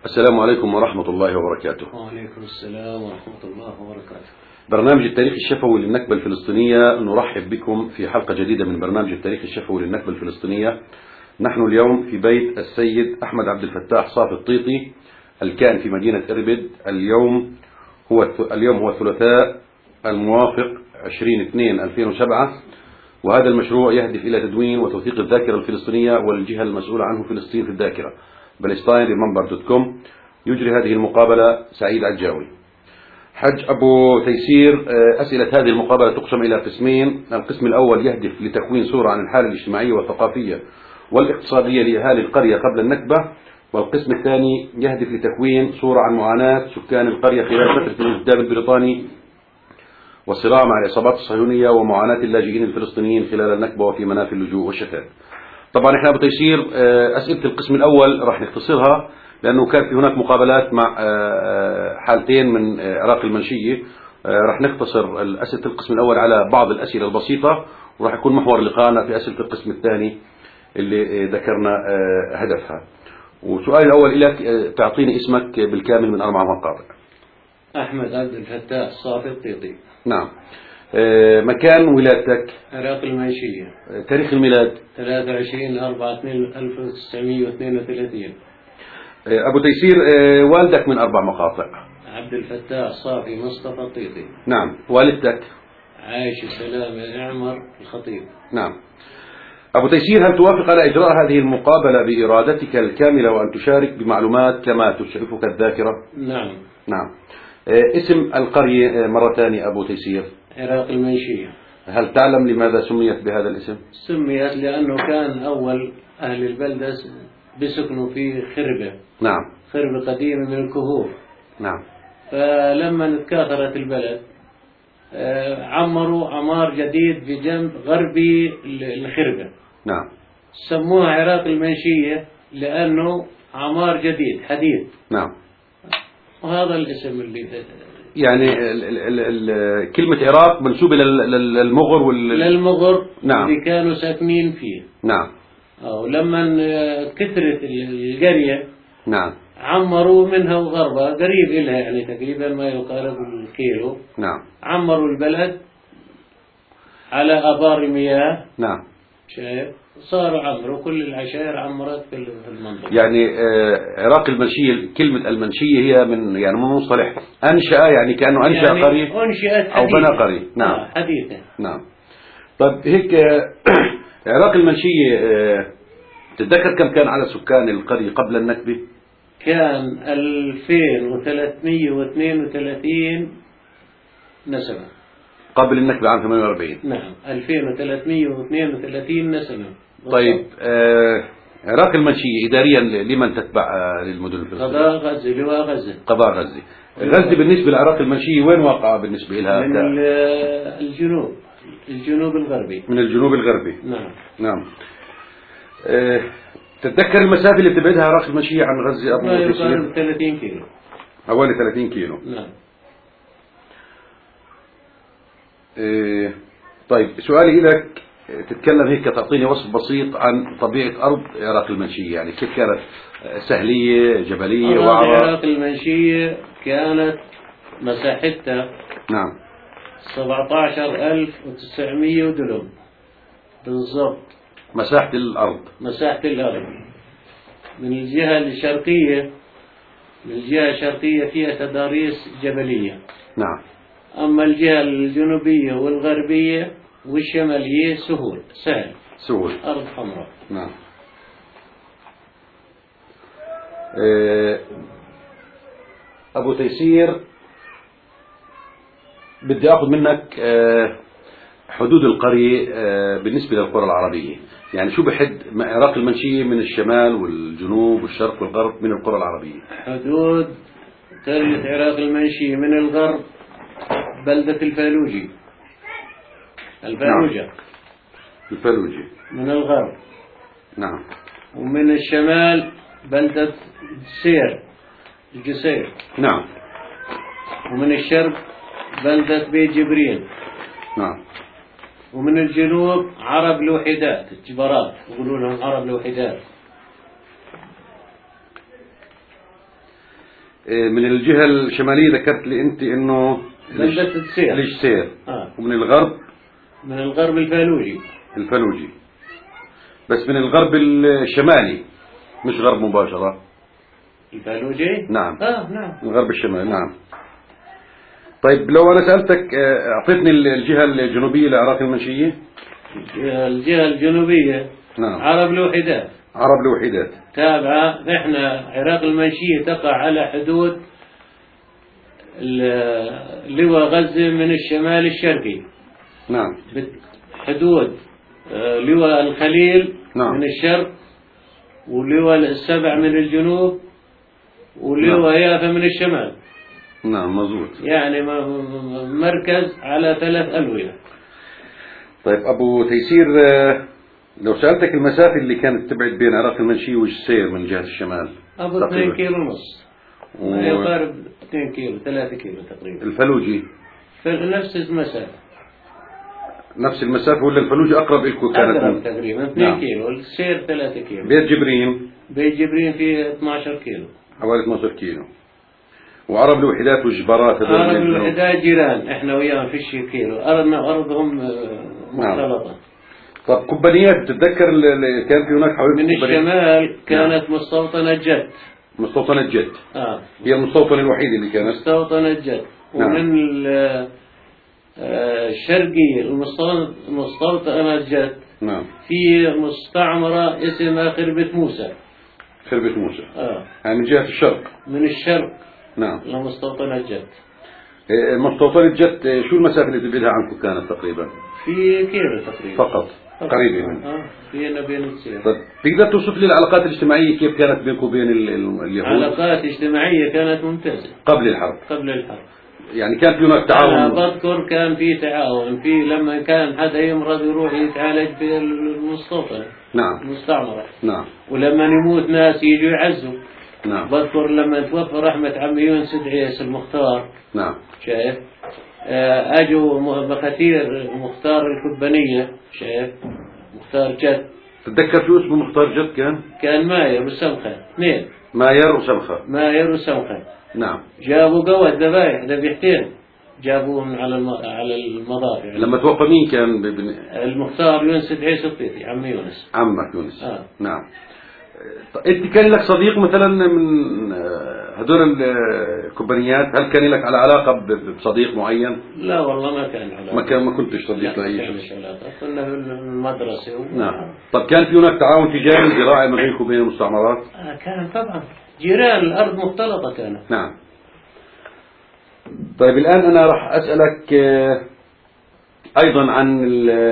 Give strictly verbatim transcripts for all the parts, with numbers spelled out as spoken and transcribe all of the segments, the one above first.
السلام عليكم ورحمة الله وبركاته. وعليكم السلام ورحمة الله وبركاته. برنامج التاريخ الشفوي للنكبة الفلسطينية، نرحب بكم في حلقة جديدة من برنامج التاريخ الشفوي للنكبة الفلسطينية. نحن اليوم في بيت السيد أحمد عبد الفتاح صافي الطيطي الكائن في مدينة إربد. اليوم هو اليوم هو الثلاثاء الموافق عشرين اثنين ألفين وسبعة، وهذا المشروع يهدف إلى تدوين وتوثيق الذاكرة الفلسطينية والجهة المسؤولة عنه فلسطين في الذاكرة بلستاين ريممبر دوت كوم. يجري هذه المقابلة سعيد عجاوي. حج أبو تيسير، أسئلة هذه المقابلة تقسم إلى قسمين. القسم الأول يهدف لتكوين صورة عن الحالة الاجتماعية والثقافية والاقتصادية لأهالي القرية قبل النكبة، والقسم الثاني يهدف لتكوين صورة عن معاناة سكان القرية خلال فترة الاستبداد البريطاني والصراع مع العصابات الصهيونية ومعاناة اللاجئين الفلسطينيين خلال النكبة وفي منافي اللجوء والشتات. طبعا احنا أبو تيسير أسئلة القسم الأول راح نختصرها لأنه كان في هناك مقابلات مع حالتين من عراق المنشية. راح نختصر أسئلة القسم الأول على بعض الأسئلة البسيطة، وراح يكون محور لقاءنا في أسئلة القسم الثاني اللي ذكرنا هدفها. وسؤالي الأول لك، تعطيني اسمك بالكامل من أربع مقاطع. أحمد عبد الفتاح صافي الطيطي. نعم. مكان ولادتك؟ عراق المنشية. تاريخ الميلاد؟ ثلاثة وعشرين أربعة ألف وتسعمئة واثنين وثلاثين. أبو تيسير، والدك من أربع مقاطع؟ عبد الفتاح صافي مصطفى الطيطي. نعم. والدتك؟ عايشة سلامة أعمر الخطيب. نعم. أبو تيسير، هل توافق على إجراء هذه المقابلة بإرادتك الكاملة وأن تشارك بمعلومات كما تشرفك الذاكرة؟ نعم. نعم. اسم القرية مرة ثانية أبو تيسير؟ عراق المنشية. هل تعلم لماذا سميت بهذا الاسم؟ سميت لأنه كان أول أهل البلدة بيسكنوا في خربة. نعم. خربة قديمة من الكهوف. نعم. فلما تكاثرت البلد عمروا عمار جديد بجنب غربي الخربة. نعم. سموها عراق المنشية لأنه عمار جديد حديث. نعم. وهذا الاسم اللي يعني ال ال ال كلمة عراق منسوبة للمغر وال للمغر. نعم. اللي كانوا ساكنين فيه. نعم. ولما كثرت القرية نعم. عمروا منها وغربها قريب إلها، يعني تقريبا ما يقارب الكيلو. نعم. عمروا البلد على آبار المياه. نعم. شايف؟ صاروا عمروا كل العشائر عمرت في المنطقة. يعني آه عراق المنشية، كلمة المنشية هي من يعني من مصطلح أنشأ، يعني كأنه أنشأ يعني قرية أنشأت أو بنى قرية. نعم. آه حديثة. نعم. طيب هيك عراق المنشية، آه تتذكر كم كان على سكان القرية قبل النكبة؟ كان ألفين وثلاثمئة واثنين وثلاثين نسمة قبل النكبة عام ثمانية وأربعين. نعم. ألفين وثلاثمئة واثنين وثلاثين نسمة. طيب آه عراق المنشية إداريا لمن تتبع آه للمدن الفلسطينية؟ قضاء غزة. لواء غزة. قضاء غزة. غزة بالنسبة لعراق المنشية وين واقعة بالنسبة لها؟ من الجنوب الجنوب الغربي. من الجنوب الغربي. نعم. نعم. آه تتذكر المسافة اللي بتبعدها عراق المنشية عن غزة أبو تيسير؟ ثلاثين كيلو. حوالي ثلاثين كيلو. نعم. آه طيب سؤالي لك، تتكلم هيك تعطيني وصف بسيط عن طبيعة أرض عراق المنشية، يعني كيف كانت؟ سهلية، جبلية، وعرة؟ عراق المنشية كانت مساحتها نعم سبعة عشر ألف وتسعمئة دلم بالضبط. مساحة الأرض. مساحة الأرض من الجهة الشرقية، من الجهة الشرقية فيها تضاريس جبلية. نعم. أما الجهة الجنوبية والغربية والشمالية سهول سهل سهول أرض حمراء. نعم. أه أبو تيسير، بدي أخذ منك أه حدود القرية أه بالنسبة للقرى العربية، يعني شو بحد عراق المنشية من الشمال والجنوب والشرق والغرب من القرى العربية؟ حدود قرية عراق المنشية من الغرب بلدة الفالوجي. الفالوجة. نعم. الفالوجي من الغرب. نعم. ومن الشمال بلدة سير الجسير. نعم. ومن الشرق بلدة بيت جبريل. نعم. ومن الجنوب عرب الوحدات الجبرات، يقولون لهم عرب الوحدات. من الجهة الشمالية ذكرت لي أنت إنه بلدة السير. السير. آه. ومن الغرب من الغرب الفالوجي. الفلوجي. بس من الغرب الشمالي مش غرب مباشرة. الفالوجي؟ نعم. آه نعم. الغرب الشمالي. نعم. طيب لو أنا سألتك أعطيتني الجهة الجنوبية لعراق المنشية. الجهة الجنوبية. نعم. عرب الوحدات. عرب الوحدات. تابعة. إحنا عراق المنشية تقع على حدود لواء غزة من الشمال الشرقي. نعم. حدود لواء الخليل. نعم. من الشرق، ولواء السبع من الجنوب، ولواء يافا من الشمال. نعم مظبوط. يعني مركز على ثلاث ألوية. طيب أبو تيسير، لو سألتك المسافة اللي كانت تبعد بين عراق المنشية والسير من جهة الشمال. أبو اثنين كيلو ونص. و... ما يقارب اثنين كيلو ثلاثة كيلو تقريبا. الفلوجي نفس المسافة. نفس المسافة ولا الفلوجي أقرب لكم كانت؟ أقرب تقريبا اثنين نعم. كيلو. السير ثلاثة كيلو. بيت جبرين. بيت جبرين فيه اثني عشر كيلو. حوالي اثني عشر كيلو. وعرب الوحدات والجبارات هذول عرب الوحدات جيران، احنا وياهم في شي كيلو. أرضنا وأرضهم مختلطة. نعم. طب كوبانيات بتتذكر اللي كان في هناك حوالي من الشمال كانت نعم. مستوطنة جد. مستوطنة جد. آه. هي المستوطنة الوحيدة اللي كانت. مستوطنة جد. نعم. ومن الشرقية المستوطنة جد. نعم. في مستعمرة اسمها خربة موسى. خربة موسى. آه. يعني من جهة الشرق. من الشرق. نعم. لمستوطنة جد. مستوطنة جد شو المسافة اللي تبعدها عنكم كانت تقريبا؟ في كيلو تقريبا. فقط. قريبة منه. اه بيننا وبين السير. طيب تقدر توصف لي العلاقات الاجتماعية كيف كانت بينكم وبين اليهود؟ علاقات اجتماعية كانت ممتازة. قبل الحرب. قبل الحرب. يعني كان في هناك تعاون. أنا بذكر كان في تعاون، في لما كان حدا يمرض يروح يتعالج في المستوطنة. نعم. المستعمرة. نعم. ولما يموت ناس يجوا يعزوا. نعم. بذكر لما توفى رحمة عمي يونس دعيس المختار. نعم. شايف؟ اجوا مختير مختار الكبانية. شايف؟ مختار جد. تتذكر شو اسمه مختار جد كان؟ كان ماير وسمخة اثنين. ماير وسمخة. ماير وسمخة. نعم. جابوا قوة ذبايح ذبيحتين جابوهم على الم... على المضافع. يعني. لما توفى مين كان ببن... المختار يونس دعيس الطيطي عمي يونس. عمك يونس. آه. نعم. انت كان لك صديق مثلا من هذول الكوبانيات؟ هل كان لك على علاقه بصديق معين؟ لا والله ما كان علاقه. ما كان ما كنتش صديق لاي شخص. ما كانش علاقه، كنا في المدرسه و... نعم. طب كان في هناك تعاون تجاري زراعي ما بينكم وبين المستعمرات؟ آه كان طبعا، جيران، الارض مختلطه كانت. نعم. طيب الان انا راح اسالك ايضا عن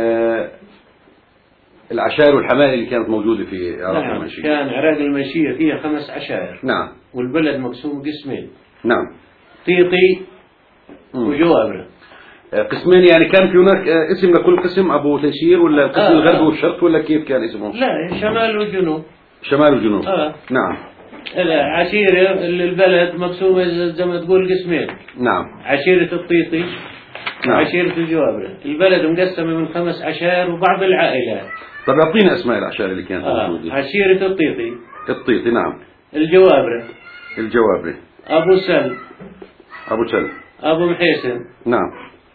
العشائر والحمائل اللي كانت موجودة في عراق نعم. المنشية. كان عراق المنشية فيها خمس عشائر. نعم. والبلد مقسوم قسمين. نعم. طيطي وجوابرة. قسمين، يعني كان في هناك اسم لكل قسم أبو تيسير ولا القسم آه الغربي آه. والشرق ولا كيف كان اسمه؟ لا، شمال وجنوب. شمال وجنوب. آه. نعم. عشيرة البلد مقسومة زي ما تقول قسمين. نعم. عشيرة الطيطي. نعم. وعشيرة الجوابرة. البلد مقسمة من خمس عشائر وبعض العائلات. طب اعطينا اسماء العشائر اللي كانت آه. موجودة. عشيرة الطيطي. الطيطي. نعم. الجوابرة. الجوابرة. أبو سل. أبو سل. أبو محيسن. نعم.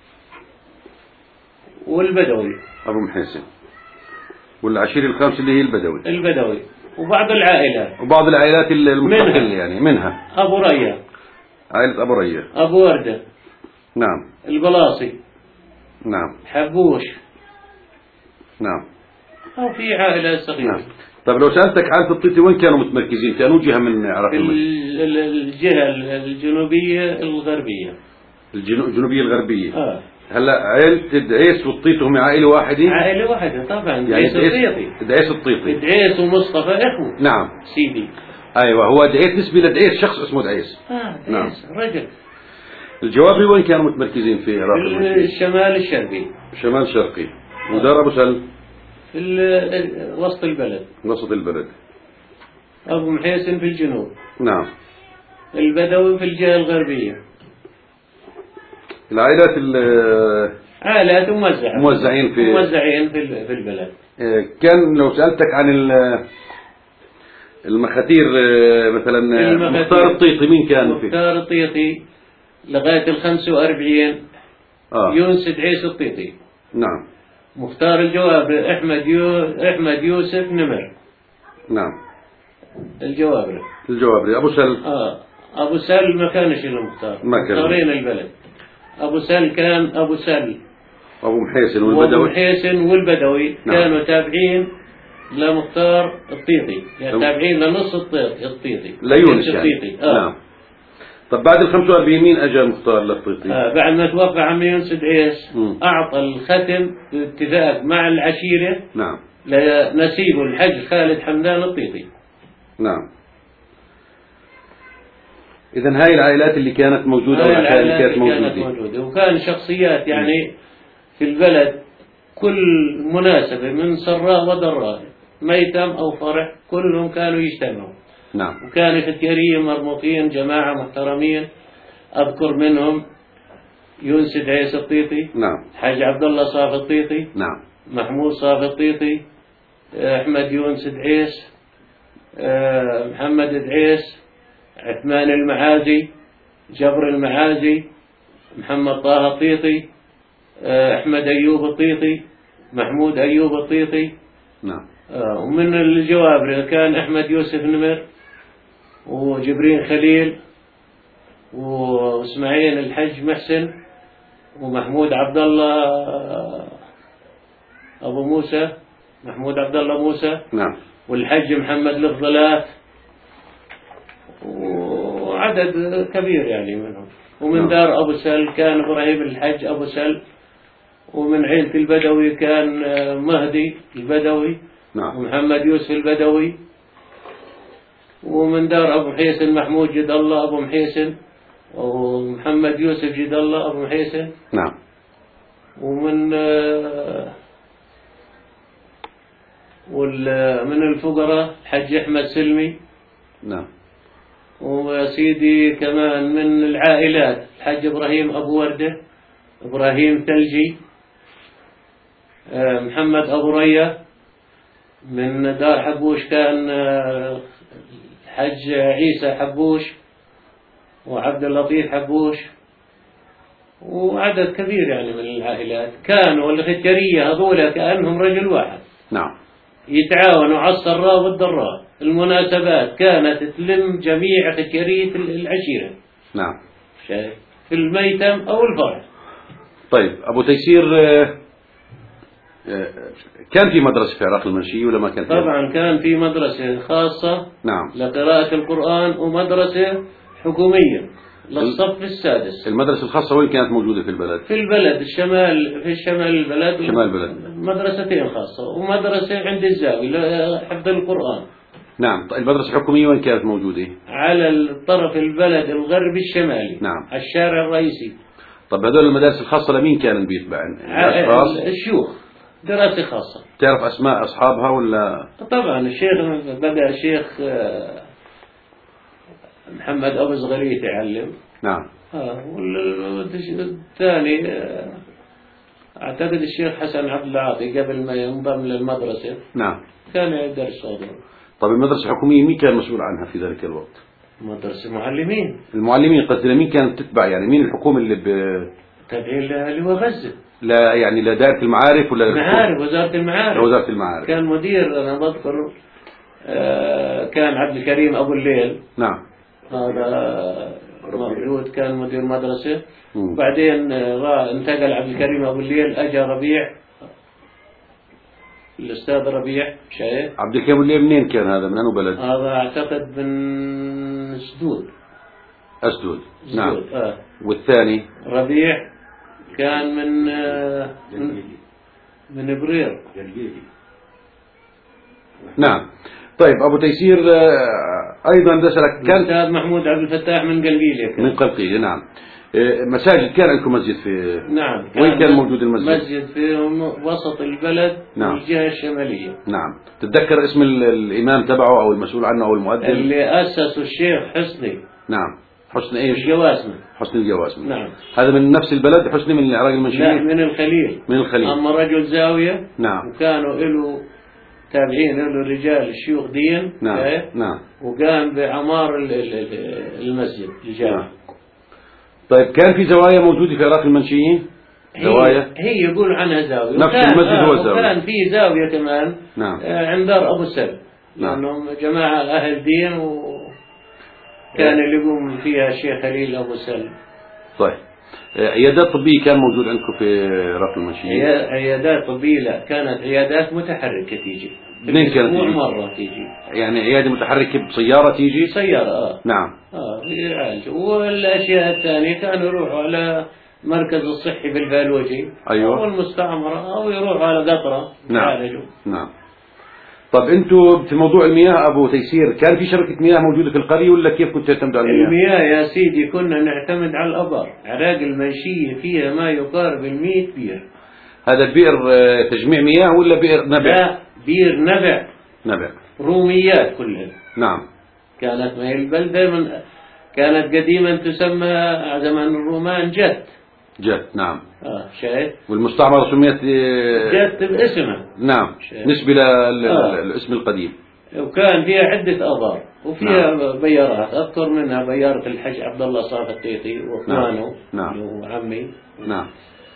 والبدوي. أبو محيسن. والعشيرة الخامسة اللي هي البدوي. البدوي. وبعض العائلات. وبعض العائلات المستقلة يعني منها. أبو ريا. عائلة أبو ريا. أبو وردة. نعم. البلاصي. نعم. حبوش. نعم. أو في عائلات صغيرة. نعم. طيب لو سألتك عائلة الطيطي وين كانوا متمركزين؟ في أنو جهة من عراق المنشية؟ الجهة الجنوبية الغربية. الجنوبية الغربية. آه. هلا عائلة دعيس والطيطي هم عائلة واحدة؟ عائلة واحدة طبعا. يعني دعيس الطيطي. دعيس الطيطي. دعيس ومصطفى إخوة. نعم. سيدي. أيوة، هو دعيس نسبي لدعيس، شخص اسمه دعيس. آه دعيس. نعم. رجل. الجوابري وين كانوا متمركزين في عراق المنشية؟ في الشمال الشرقي. الشمال الشرقي. ودار أبو سل؟ في وسط البلد. وسط البلد. أبو محيسن في الجنوب. نعم. البدوي في الجهة الغربية. العائلات ال عائلات موزعة. موزعين في موزعين في في البلد. كان لو سألتك عن المخاتير آه، مثلا المخاتير. مختار الطيطي مين كان فيه؟ مختار الطيطي لغاية الخمسة وأربعين آه. يونس دعيس الطيطي. نعم. مختار الجوابري أحمد يو... أحمد يوسف نمر. نعم. الجوابري. الجوابري. أبو سل. آه أبو سل ما كانش إلا مختار. ما كان. مختارين البلد. أبو سل كان أبو سل. أبو محيسن والبدوي. والبدوي. وأبو محيسن والبدوي. نعم. كانوا تابعين لمختار الطيطي، يعني تابعين لنص الطيطي الطيطي. ليونس يعني. الطيطي. آه. نعم. طب بعد ال خمسة وأربعين مين أجا مختار للطيطي؟ آه بعد ما توفى عم يونس دعيس أعطى الختم باتفاق مع العشيرة. نعم. لنسيبه الحج خالد حمدان الطيطي. نعم. إذا هاي العائلات اللي كانت موجودة هاي والعائلات اللي كانت اللي كانت موجودة. موجودة وكان شخصيات يعني في البلد كل مناسبة من سراء وضراء ميتم أو فرح كلهم كانوا يجتمعوا. نعم. وكان في الكريم مرموقين جماعة محترمين أذكر منهم يونس دعيس الطيطي. نعم. حاج عبد الله صافي الطيطي. نعم. محمود صافي الطيطي. أحمد يونس دعيس. محمد دعيس. عثمان المعازي. جبر المعازي. محمد طه الطيطي. أحمد أيوب الطيطي. محمود أيوب الطيطي. نعم. ومن الجوابر كان أحمد يوسف نمر وجبرين خليل وإسماعيل الحج محسن ومحمود عبد الله أبو موسى محمود عبد الله موسى. نعم. والحج محمد الفضلات وعدد كبير يعني منهم. ومن نعم. دار أبو سل كان إبراهيم الحج أبو سل. ومن عيلة البدوي كان مهدي البدوي. نعم. ومحمد يوسف البدوي. ومن دار أبو محيسن محمود جد الله أبو محيسن. ومحمد يوسف جد الله أبو محيسن. نعم. ومن ومن الفقراء الحج أحمد سلمي. نعم. وسيدي كمان من العائلات الحج إبراهيم أبو وردة. إبراهيم ثلجي. محمد أبو ريا. من دار حبوش كان الحج عيسى حبوش وعبد اللطيف حبوش وعدد كبير يعني من العائلات كانوا الختيرية هذولا كأنهم رجل واحد. نعم. يتعاونوا على السراء والضراء. المناسبات كانت تلم جميع ختيرية العشيرة. نعم. في الميتم أو الفرح. طيب أبو تيسير كان في مدرسة في عراق المنشية ولا ما كان في؟ طبعا كان في مدرسة خاصة. نعم. لقراءة القرآن ومدرسة حكومية للصف السادس. المدرسة الخاصة وين كانت موجودة في البلد؟ في البلد الشمال في الشمال البلد. شمال البلد. مدرستين خاصة ومدرسة عند الزاوية لحفظ القرآن. نعم. المدرسة الحكومية وين كانت موجودة؟ على الطرف البلد الغربي الشمالي. نعم. الشارع الرئيسي. طب هذول المدارس الخاصة لمين كانوا بيتبع؟ الشيوخ. دراسة خاصة. تعرف أسماء أصحابها ولا؟ طبعا الشيخ بدأ الشيخ محمد أبو زغريت يعلم. نعم. آه والثاني أعتقد الشيخ حسن عبد العاطي قبل ما ينضم للمدرسة. نعم. كان يدرس صادر. طب المدرسة الحكومية مين كان مسؤول عنها في ذلك الوقت؟ مدرسة معلمين. المعلمين قصدي مين كانت تتبع يعني مين الحكومة اللي ب تابعين اللي هو غزة. لا يعني لدائرة المعارف ولا المعارف وزارة المعارف. وزارة المعارف. كان مدير أنا بذكر آه كان عبد الكريم أبو الليل. نعم. هذا موجود كان مدير مدرسة. مم. بعدين آه انتقل عبد الكريم أبو الليل أجا ربيع الأستاذ ربيع شايف. عبد الكريم أبو الليل منين كان هذا من أنو بلد؟ هذا أعتقد من سدود. أسدود. نعم. آه. والثاني ربيع كان من آه من, من برير. نعم. طيب أبو تيسير أيضا بسألك كان الأستاذ محمود عبد الفتاح من قلقيلية. من قلقيلية. نعم. مساجد كان عندكم مسجد في نعم. كان وين كان موجود المسجد؟ مسجد في وسط البلد. نعم. الجهة الشمالية. نعم. تتذكر اسم الإمام تبعه أو المسؤول عنه أو المؤذن؟ اللي أسسه الشيخ حسني. نعم. حسني ايش؟ الجواسمي. حسني الجواسمي. نعم. هذا من نفس البلد حسني من العراق المنشية؟ لا من الخليل. من الخليل. أما رجل زاوية. نعم. وكانوا له تابعين له رجال الشيوخ دين. نعم إيه؟ نعم. وقام بعمار ال- ال- المسجد الجامع. نعم. طيب كان في زوايا موجودة في عراق المنشيين؟ زوايا هي, هي يقول عنها زاوية. نفس وكان المسجد آه هو الزاوية. وكان في زاوية كمان نعم آه عند دار أبو سلم، نعم. لأنهم جماعة أهل دين، وكان اللي يقوم فيها الشيخ خليل أبو سلم. طيب عيادات طبية كان موجود عندكم في عراق المنشيين؟ عيا- عيادات طبية لا، كانت عيادات متحركة تيجي في منين كانت الأسبوع تيجي؟ مرة تيجي يعني عيادة متحركة بسيارة تيجي؟ سيارة. آه نعم آه يعالج. والأشياء الثانية كانوا يروحوا على مركز الصحي بالفالوجي أيوة. أو المستعمرة، أو يروحوا على قطرة نعم يعالجوا. نعم. طب انتم في موضوع المياه ابو تيسير، كان في شبكة مياه موجودة في القرية ولا كيف كنتوا تعتمدوا على المياه؟ المياه يا سيدي كنا نعتمد على الأبار. عراق المنشية فيها ما يقارب المئة بير. هذا بئر آه، تجميع مياه ولا بئر نبع؟ لا، بير نبع نبع. روميات كلها. نعم كانت ما هي البلدة من كانت قديما تسمى زمان الرومان جت. جت. نعم. اه شايف. والمستعمرة سميت آه، جت باسمها. نعم شايف. نسبة للاسم آه. القديم. وكان فيها عدة آبار وفيها نعم. بيارات. أذكر منها بيارة الحج عبد الله صافي الطيطي وإخوانه نعم. اللي هو عمي. نعم.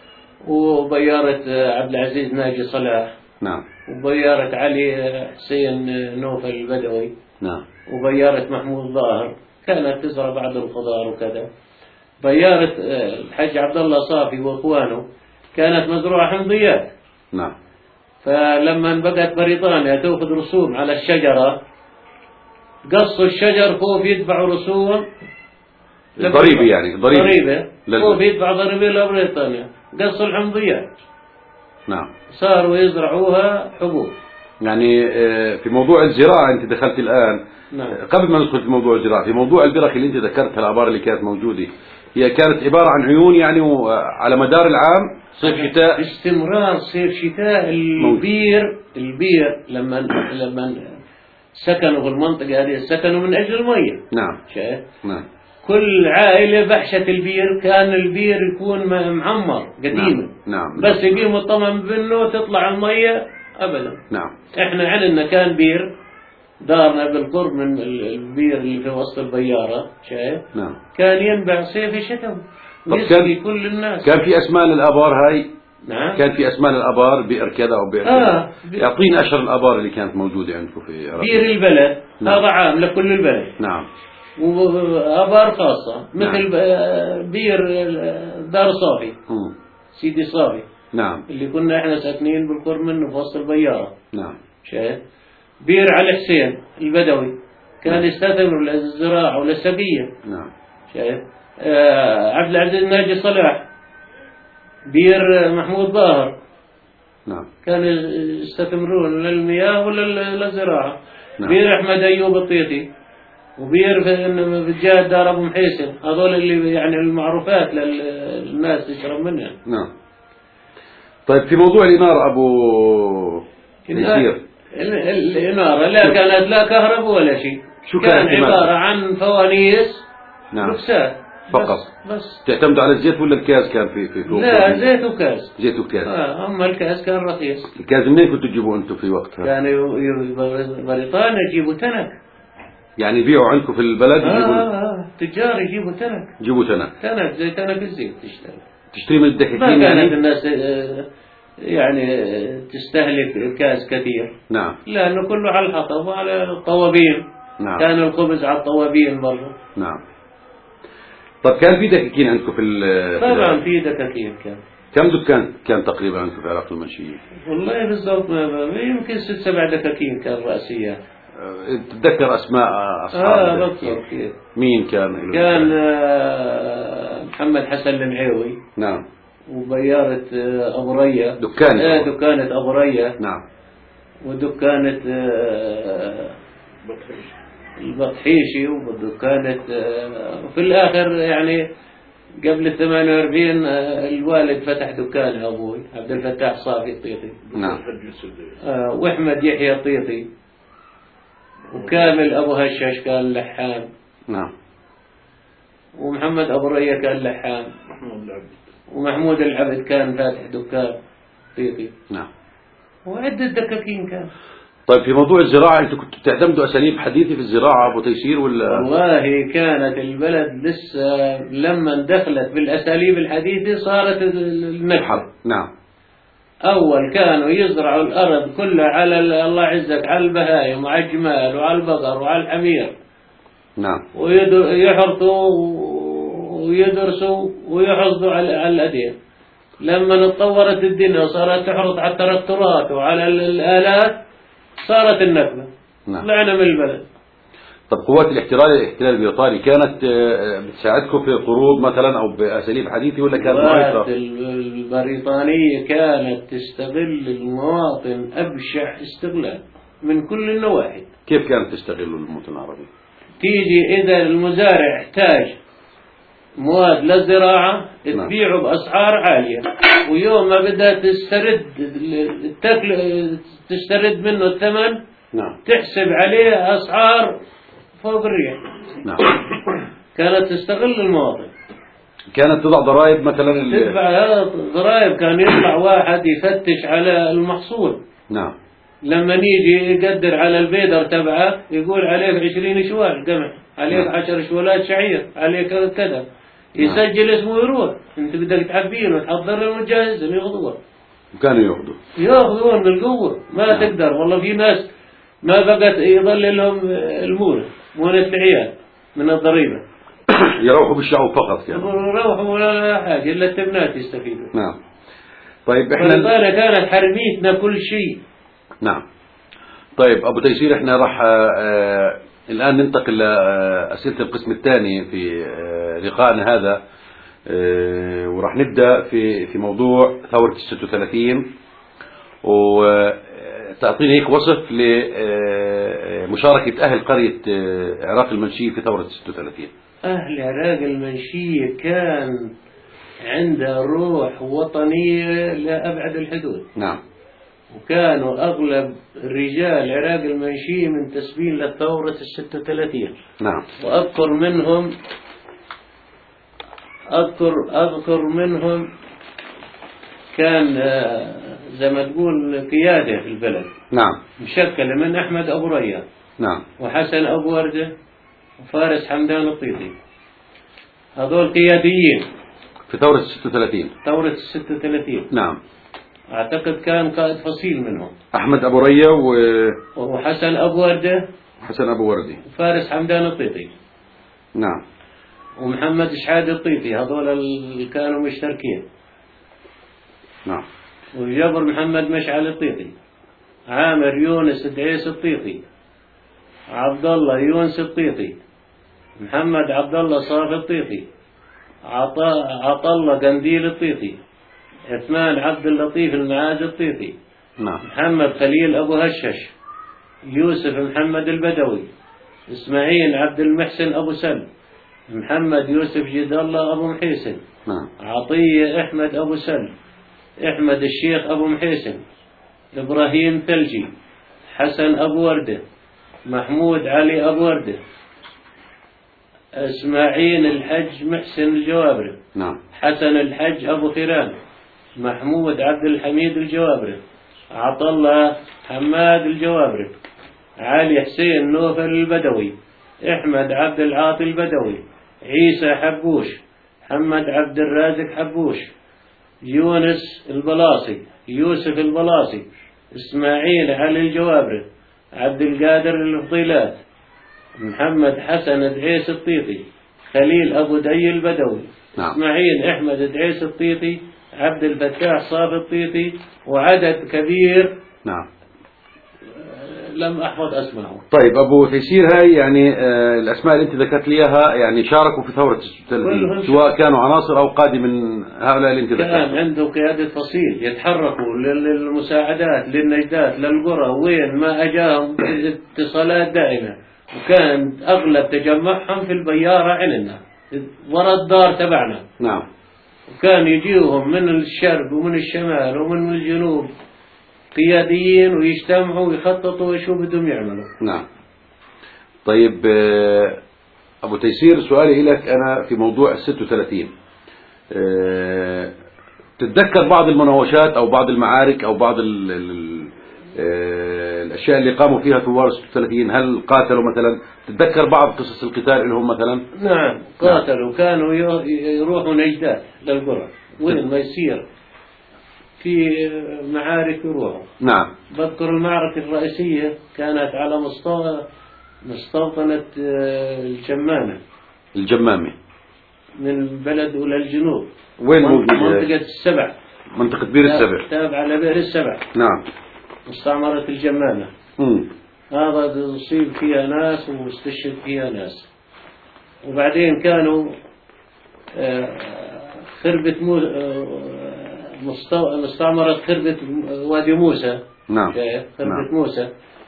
وبيارة عبد العزيز ناجي صلاح. نعم. وبيارة علي حسين نوفل البدوي. نعم. وبيارة محمود ظاهر كانت تزرع بعض الخضار وكذا. بيارة الحج عبد الله صافي وإخوانه كانت مزروعة حمضيات. نعم. فلما بقت بريطانيا تأخذ رسوم على الشجرة، قصوا الشجر خوف يدفعوا رسوم ضريبة، يعني ضريبة, ضريبة. لل... خوف يدفع ضريبة لبريطانيا، قصوا الحمضيات. نعم. صاروا يزرعوها حبوب. يعني في موضوع الزراعة أنت دخلت الآن. نعم. قبل ما ندخل في موضوع الزراعة، في موضوع البرخ اللي أنت ذكرتها، الآبار اللي كانت موجودة، هي كانت عبارة عن عيون يعني على مدار العام، صيف شتاء باستمرار، صيف شتاء. البير البير لما لما سكنوا في المنطقة هذه سكنوا من أجل المية. نعم. شايف. نعم. كل عائلة بحشة البير، كان البير يكون معمر قديما. نعم. نعم. بس يقيموا الطمن بأنه تطلع المية أبدا. نعم. احنا عندنا كان بير دارنا بالقرب من البير اللي في وسط البيارة. شايف. نعم. كان ينبع صيفي شتوي ويسقي كل الناس. كان في أسماء للآبار هاي؟ نعم. كان في أسماء للآبار، بئر كذا أو بئر كذا. آه. يعطينا أشهر الآبار اللي كانت موجودة عندكم في عراق. بير البلد. نعم. هذا عام لكل البلد. نعم. وآبار خاصة مثل نعم. بير دار صافي. مم. سيدي صافي. نعم. اللي كنا احنا ساكنين بالقرب منه في وسط البيارة. نعم. شايف. بير علي حسين البدوي كان نعم. يستثمر للزراعة وللسقية. نعم. شايف. آه عبد العزيز ناجي صلاح. بير محمود ظاهر. نعم. كانوا يستثمرون للمياه وللزراعة. نعم. بير أحمد أيوب الطيطي. وبير في جهة دار أبو محيسن. هذول اللي يعني المعروفات للناس تشرب منها. نعم. طيب في موضوع الإنارة أبو تيسير، الإنارة لا كانت لا كهرباء ولا شيء. شو كان كانت عبارة عن فوانيس. نعم. لكسات فقط. بس, بس. تعتمد على الزيت ولا الكاز كان في في لا زيت وكاز. زيت وكاز. آه أما الكاز كان رخيص. الكاز منين كنتوا تجيبوه أنتم في وقتها؟ كانوا بريطانيا يجيبوا تنك. يعني يبيعوا عندكم في البلد؟ آه, آه تجار يجيبوا تنك. يجيبوا تنك. تنك زي تنك الزيت تشتري. تشتري من الدكاكين. ما كانت يعني الناس يعني تستهلك الكاز كثير. نعم. لأنه كله على الحطب وعلى الطوابين. نعم. كان الخبز على الطوابين برضه. نعم. طب كان في دكاكين عندكم في طبعا في دكاكين كان. كم دكان كان تقريبا عندكم في عراق المنشية؟ والله بالضبط ما يمكن ست سبع دكاكين كان رئيسيات. تتذكر أسماء أصحاب؟ آه بذكر كيف. مين كان؟ كان آه محمد حسن المعيوي. نعم. وبيارة آه أبو ريا. دكانة. آه دكانة أبو ريا. نعم. ودكانة آه البطحيشي. ودكانة آه وفي الآخر يعني قبل الثمانية وأربعين آه الوالد فتح دكان أبوي عبد الفتاح صافي الطيطي. نعم. آه وأحمد يحيى الطيطي. وكامل أبو هشاش كان لحام. نعم. ومحمد أبو ريا كان لحام. ومحمود العبد كان فاتح دكان طيطي. نعم. وعدة دكاكين كان. طيب في موضوع الزراعة أنتوا كنتوا بتعتمدوا أساليب حديثة في الزراعة أبو تيسير ولا؟ والله كانت البلد لسه لما دخلت بالأساليب الحديثة صارت النكبة. نعم. أول كانوا يزرعوا الأرض كلها على الله عزك على البهايم وعلى الجمال وعلى البقر وعلى الحمير. نعم. ويحرثوا ويدرسوا ويحرثوا على الأديان. لما تطورت الدنيا صارت تحرث على التراكتورات وعلى الآلات صارت النكبة. نعم. طلعنا من البلد. طب قوات الاحتلال الاحتلال البريطاني كانت بتساعدكم في قروض مثلا او باساليب حديثه ولا كانت القوات البريطانية كانت تستغل المواطن ابشع استغلال من كل النواحي. كيف كانت تستغل المواطن العربي؟ تيجي اذا المزارع احتاج مواد للزراعة تبيعه باسعار عالية، ويوم ما بدها تسترد تسترد منه الثمن نعم. تحسب عليه اسعار فوق الريح. نعم. كانت تستغل المواطن. كانت تضع ضرائب مثلا تدفع ضرائب. كان يطلع واحد يفتش على المحصول. نعم. لما نيجي يقدر على البيدر تبعه يقول عليك عشرين شوال قمح، عليك نعم. عشر شوالات شعير، عليك كذا. يسجل نعم. اسمه يروح، انت بدك تعبيه وتحضر له وتجهز ياخذوه. كانوا ياخذوا ياخذون بالقوه ما نعم. تقدر. والله في ناس ما بقت يضل لهم المورة مونة العيال من الضريبة. يروحوا بالشعوب فقط يعني. يروحوا ولا حاجة إلا التبنات يستفيدوا. نعم. طيب احنا بريطانيا كانت حرميتنا كل شيء. نعم. طيب أبو تيسير احنا راح آه الآن ننتقل لأسئلة القسم الثاني في آه لقائنا هذا، آه وراح نبدأ في في موضوع ثورة الستة وثلاثين، وتعطيني هيك وصف لمشاركة أهل قرية عراق المنشية في ثورة الستة وثلاثين. أهل عراق المنشية كان عنده روح وطنية لأبعد الحدود. نعم. وكانوا أغلب رجال عراق المنشية من تسبيل لثورة الستة وثلاثين. نعم. وأذكر منهم أذكر أذكر منهم كان زي ما تقول قيادة في البلد. نعم. مشكلة من أحمد أبو ريا. نعم. وحسن أبو وردة وفارس حمدان الطيطي. هذول قياديين في ثورة الستة وثلاثين. ثورة الستة وثلاثين. نعم. أعتقد كان قائد فصيل منهم أحمد أبو ريا و... وحسن أبو وردة حسن أبو وردة وفارس حمدان الطيطي. نعم. ومحمد إشحاد الطيطي. هذول اللي كانوا مشتركين. نعم. وجبر محمد مشعل الطيطي. عامر يونس دعيس الطيطي. عبد الله يونس الطيطي. محمد عبد الله صافي الطيطي. عطا عطا الله قنديل الطيطي. عثمان عبد اللطيف المعاز الطيطي. نعم. محمد خليل أبو هشش. يوسف محمد البدوي. إسماعيل عبد المحسن أبو سلم. محمد يوسف جد الله أبو محيسن. نعم. عطية أحمد أبو سلم. أحمد الشيخ أبو محيسن. إبراهيم ثلجي. حسن أبو وردة. محمود علي أبو وردة. إسماعيل الحج محسن الجوابري. نعم. حسن الحج أبو خيران. محمود عبد الحميد الجوابري. عطا الله حماد الجوابري. علي حسين نوفل البدوي. أحمد عبد العاطي البدوي. عيسى حبوش. محمد عبد الرازق حبوش. يونس البلاصي. يوسف البلاصي. إسماعيل علي الجوابري. عبد القادر الفضيلات. محمد حسن دعيس الطيطي. خليل أبو دعي البدوي. نعم. إسماعيل أحمد دعيس الطيطي. عبد الفتاح صافي الطيطي. وعدد كبير. نعم. لم أحفظ أسمائهم. طيب أبو تيسير هاي يعني آه الأسماء اللي أنت ذكرت لي إياها يعني شاركوا في ثورة الستة وثلاثين سواء كانوا عناصر أو قادة من هؤلاء اللي أنت ذكرت. كان عنده قيادة فصيل يتحركوا للمساعدات للنجدات للقرى وين ما أجاهم اتصالات دائمة. وكان أغلب تجمعهم في البيارة عندنا وراء الدار تبعنا. نعم. وكان يجيهم من الشرق ومن الشمال ومن الجنوب قياديين ويجتمعوا ويخططوا ويشوفوا بدهم يعملوا. نعم. طيب أبو تيسير سؤالي لك أنا في موضوع الستة وثلاثين، تتذكر بعض المناوشات أو بعض المعارك أو بعض ال ال الأشياء اللي قاموا فيها ثوار ستة وثلاثين، هل قاتلوا مثلا؟ تتذكر بعض قصص القتال لهم مثلا؟ نعم قاتلوا، كانوا يروحوا نجدات للقرى وين ما يصير في معارك يروحوا. نعم. بذكر المعركة الرئيسية كانت على مستوطنة الجمامة الجمامة من البلد إلى الجنوب. وين موجودة؟ منطقة السبع، منطقة بير السبع، تابعة لبئر السبع. نعم. مستعمرة الجمامة. مم. هذا يصيب فيها ناس ومستشهد فيها ناس. وبعدين كانوا خربة مو مستعمرة خربة وادي موسى. نعم. خربة نعم. موسى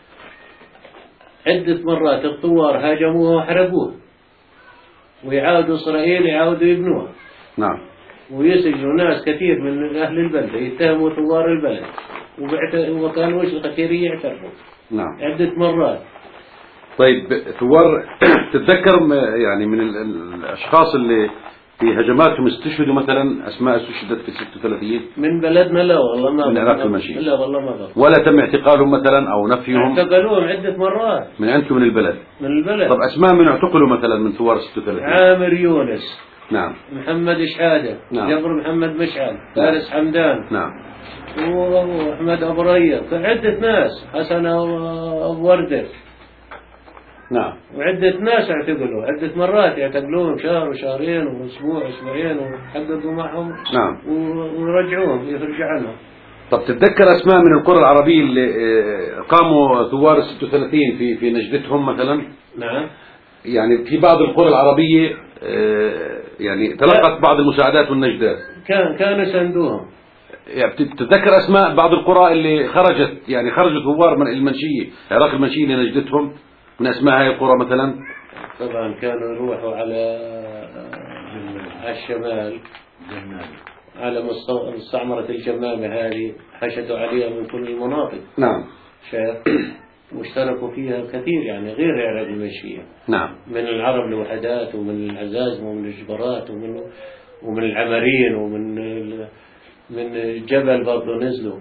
عدة مرات الثوار هاجموها وحرقوها، ويعاودوا إسرائيل يعاودوا يبنوها. نعم. ويسجنوا ناس كثير من أهل البلدة يتهموا ثوار البلد، وكانوا كثيرين يعترفوا. نعم. عدة مرات. طيب ثوار تتذكر يعني من الأشخاص اللي في هجماتهم استشهدوا مثلا أسماء استشهدت في ستة وثلاثين؟ من بلدنا لا والله ما من العراق المنشية؟ لا والله ما ضر. ولا تم اعتقالهم مثلا أو نفيهم؟ اعتقلوهم عدة مرات. من أنتم من البلد؟ من البلد. طب أسماء من اعتقلوا مثلا من ثوار ستة وثلاثين؟ عامر يونس. نعم. محمد إشحادة. نعم. جبر محمد مشعل. فارس حمدان. نعم. وأحمد أبو ريا، عدة ناس، حسن أبو وردة. نعم. وعدة ناس اعتقلوا عدة مرات، يعتقلوهم شهر وشهرين وأسبوع أسبوعين وحققوا معهم. نعم. ورجعوهم يرجع عنهم. طب تتذكر أسماء من القرى العربية اللي قاموا ثوار ستة وثلاثين في في نجدتهم مثلا؟ نعم. يعني في بعض القرى العربية يعني تلقت بعض المساعدات والنجدات. كان كانوا سندوهم. يعني تتذكر أسماء بعض القرى اللي خرجت يعني خرجوا ثوار من المنشية، العراق المنشية لنجدتهم، من أسماء هاي القرى مثلا؟ طبعا كانوا يروحوا على الشمال على مستعمرة الجمامة هذه، حشدوا عليها من كل المناطق. نعم. شايف مشتركوا فيها كثير يعني غير العراق المنشية. نعم. من العرب الوحدات ومن العزازم ومن الجبرات ومن ومن العمرين ومن من الجبل برضه نزلوا.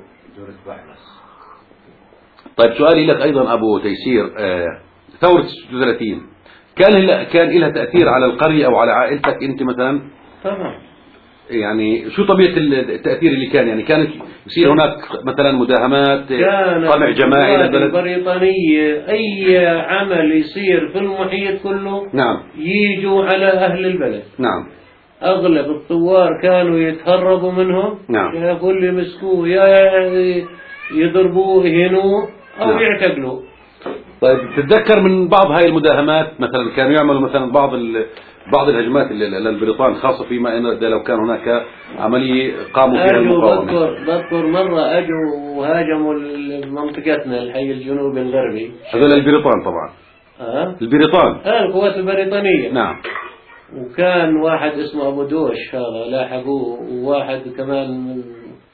طيب سؤالي لك أيضا أبو تيسير، آه ثورة ستة وثلاثين كان كان لها تأثير على القرية أو على عائلتك أنت مثلا؟ طبعا. يعني شو طبيعة التأثير اللي كان؟ يعني كانت يصير هناك مثلا مداهمات، طمع جماعي للبلد؟ البريطانية أي عمل يصير في المحيط كله نعم ييجوا على أهل البلد. نعم. أغلب الثوار كانوا يتهربوا منهم. نعم. يقول لي مسكوه يا يضربوه يهنوه أو نعم. يعتقلوا. طيب تتذكر من بعض هاي المداهمات مثلا كانوا يعملوا مثلا بعض بعض الهجمات للبريطان، خاصة فيما إن لو كان هناك عملية قاموا فيها المقاومة؟ بذكر بذكر مرة أجوا وهاجموا منطقتنا الحي الجنوبي الغربي. هذول البريطان طبعا. أه؟ البريطان. آه القوات البريطانية. نعم. وكان واحد اسمه أبو دوش هذا لاحقوه، وواحد كمان من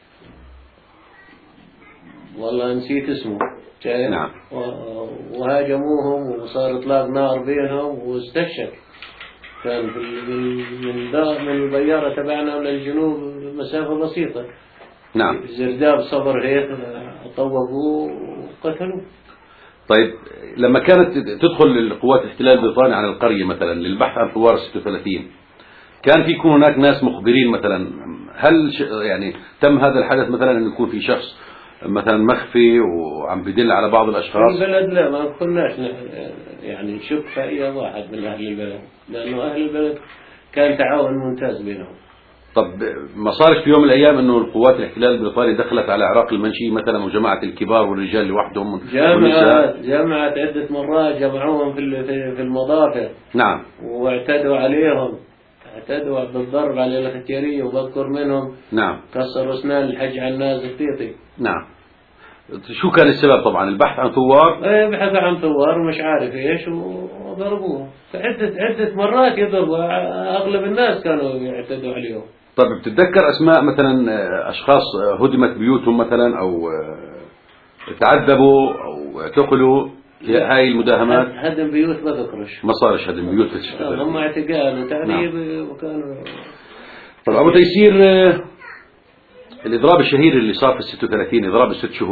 والله نسيت اسمه. نعم. وهاجموهم وصار إطلاق نار بينهم واستشهد. كان من من البيارة تبعنا للجنوب مسافة بسيطة. نعم. زرداب صبر هيك طوقوه وقتلوه. طيب لما كانت تدخل القوات الاحتلال البريطاني على القرية مثلا للبحث عن ثوار ستة وثلاثين، كان في يكون هناك ناس مخبرين مثلا؟ هل يعني تم هذا الحدث مثلا أن يكون في شخص مثلا مخفي وعم بدل على بعض الأشخاص؟ في البلد لا، ما كناش يعني نشك في أي واحد من أهل البلد، لأنه أهل البلد كان تعاون ممتاز بينهم. طب ما صارش في يوم من الأيام أنه القوات الاحتلال البريطاني دخلت على العراق المنشي مثلا وجمعت الكبار والرجال لوحدهم؟ جمعت جمعت عدة مرات، جمعوهم في في المضافة. نعم. واعتدوا عليهم، اعتدوا بالضرب على الختيارية، وبذكر منهم نعم كسروا أسنان الحج عناز الطيطي. نعم. شو كان السبب؟ طبعا البحث عن ثوار. ايه بحث عن ثوار ومش عارف ايش وضربوه عدة عدة مرات يضربوا، اغلب الناس كانوا يعتدوا عليهم. طيب بتتذكر اسماء مثلا اشخاص هدمت بيوتهم مثلا او تعذبوا او اعتقلوا في هاي المداهمات؟ هدم بيوت ما ذكرش. ما صارش هدم بيوت في ستة وثلاثين. هم اعتقال وتعذيب. نعم. وكانوا. طيب ابو تيسير، الاضراب الشهير اللي صار في ستة وثلاثين، اضراب الست شهور،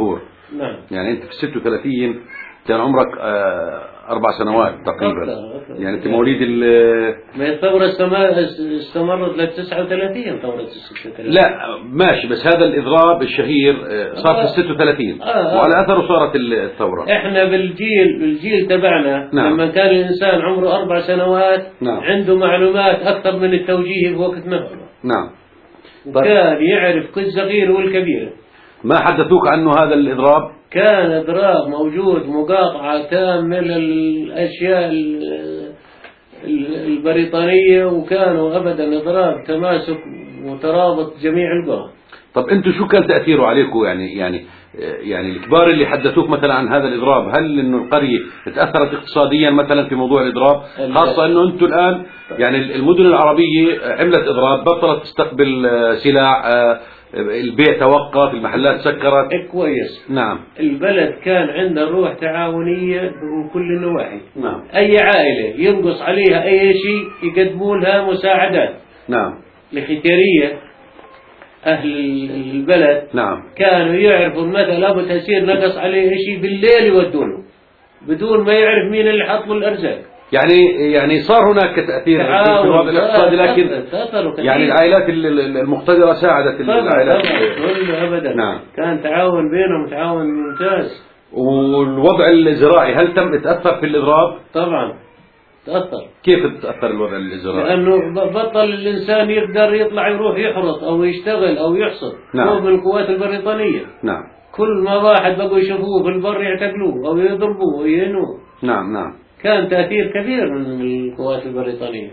نعم. يعني أنت في ستة وثلاثين كان عمرك آه أربع سنوات تقريبا. يعني أنت مواليد ال ما الثورة استمرت لل تسعة وثلاثين، ثورة ال ستة وثلاثين. لا ماشي، بس هذا الإضراب الشهير صار في ال ستة وثلاثين. آه آه. وعلى أثره صارت الثورة. إحنا بالجيل بالجيل تبعنا. نعم. لما كان الإنسان عمره أربع سنوات. نعم. عنده معلومات أكثر من التوجيه بوقت نفسه. نعم. طيب. كان يعرف كل صغير والكبير. ما حدثوك عنه هذا الإضراب؟ كان إضراب موجود، مقاطعة تامة للأشياء البريطانية، وكانوا أبدا إضراب تماسك وترابط جميع القرى. طب أنتم شو كان تأثيره عليكم؟ يعني يعني يعني الكبار اللي حدثوك مثلا عن هذا الإضراب، هل إنه القرية تأثرت اقتصاديا مثلا في موضوع الإضراب؟ خاصة إنه أنتم الآن يعني المدن العربية عملت إضراب، بطلت تستقبل سلع، البيع توقف، المحلات سكرت. كويس. نعم. البلد كان عنده روح تعاونية من كل النواحي. نعم. أي عائلة ينقص عليها أي شيء يقدموا لها مساعدات. نعم. الختيرية أهل البلد. نعم. كانوا يعرفوا مثلا أبو تيسير نقص عليه شيء بالليل يودونه بدون ما يعرف مين اللي حط له الأرزاق. يعني يعني صار هناك تأثير في الوضع الاقتصادي، لكن يعني العائلات المقتدرة ساعدت العائلات. أبدا. نعم. كان تعاون بينهم، تعاون ممتاز. والوضع الزراعي هل تم تأثر في الإضراب؟ طبعا تأثر. كيف تأثر الوضع الزراعي؟ لأنه بطل الإنسان يقدر يطلع يروح يحرث أو يشتغل أو يحصد. نعم. من القوات البريطانية. نعم. كل ما واحد بقوا يشوفوه في البر يعتقلوه أو يضربوه ويهنوه. نعم. نعم. كان تأثير كبير من القوات البريطانية.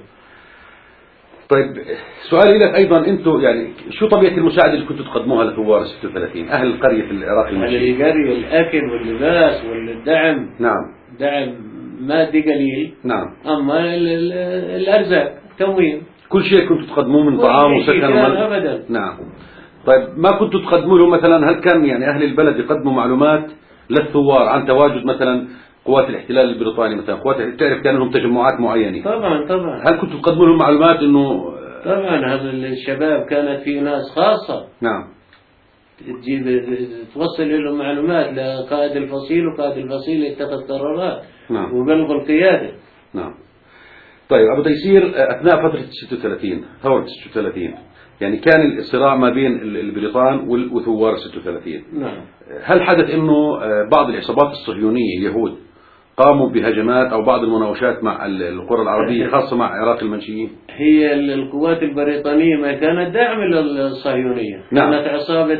طيب سؤالي لك أيضا، أنتم يعني شو طبيعة المساعدة اللي كنتوا تقدموها لثوار ستة وثلاثين أهل القرية في العراق المنشئ؟ أهل القرية الأكل واللباس والدعم. نعم. دعم مادي قليل. نعم. أما الأرزاق تموين، كل شيء كنتوا تقدموه من طعام وسكن ومن... أبدا. نعم. طيب ما كنتوا تقدموا له مثلا، هل كان يعني أهل البلد يقدموا معلومات للثوار عن تواجد مثلا قوات الاحتلال البريطاني، مثلا قوات تعرف كان لهم تجمعات معينة؟ طبعا طبعا. هل كنتوا تقدموا لهم معلومات انه؟ طبعا هذا الشباب كانت في ناس خاصة. نعم. تجيب توصل لهم معلومات لقائد الفصيل، وقائد الفصيل يتخذ قرارات. نعم. وبلغ القيادة. نعم. طيب أبو تيسير، أثناء فترة ستة وثلاثين، ثورة ستة وثلاثين، يعني كان الصراع ما بين البريطان وثوار ستة وثلاثين. نعم. هل حدث انه بعض العصابات الصهيونية اليهود قاموا بهجمات او بعض المناوشات مع القرى العربية خاصة مع عراق المنشئين؟ هي القوات البريطانية ما كانت داعم للصهيونية. نعم. كانت عصابة